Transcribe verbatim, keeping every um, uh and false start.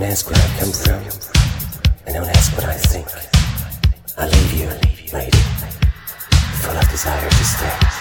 Don't ask where I come from, and don't ask what I think. I leave you, lady, full of desire to stay.